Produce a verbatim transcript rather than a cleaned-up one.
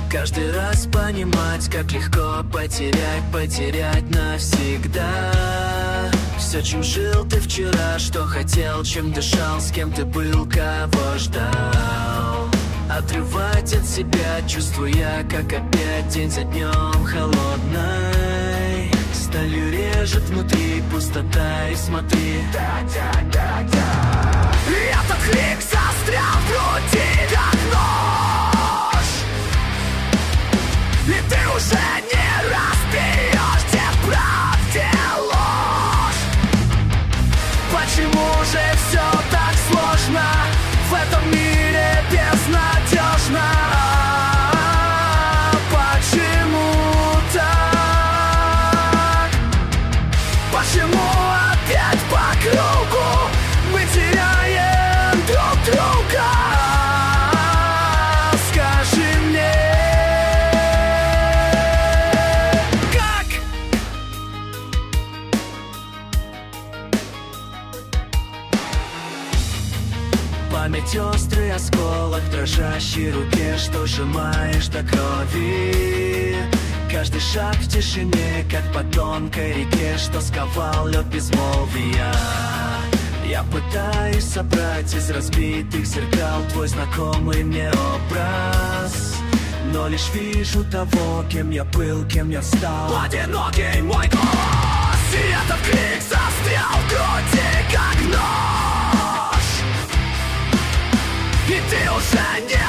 Каждый раз понимать, как легко потерять, потерять навсегда. Все, чем жил ты вчера, что хотел, чем дышал, с кем ты был, кого ждал. Отрывать от себя, чувствуя, как опять день за днем холодной сталью режет внутри пустота. И смотри, этот крик застрял в груди, как нож. И ты уже не разберешь, где правда, где ложь. Почему же все так сложно? В этом мире безнадежно. Почему так? Почему опять по кругу мы теряем друг друга? Скажи мне, как? Память острый осколок в дрожащей руке, что сжимаешь до крови. Каждый шаг в тишине, как по тонкой реке, что сковал лед безмолвия. Я пытаюсь собрать из разбитых зеркал твой знакомый мне образ, но лишь вижу того, кем я был, кем я стал. Одинокий мой голос, и этот крик застрял в груди, как нож. И ты уже не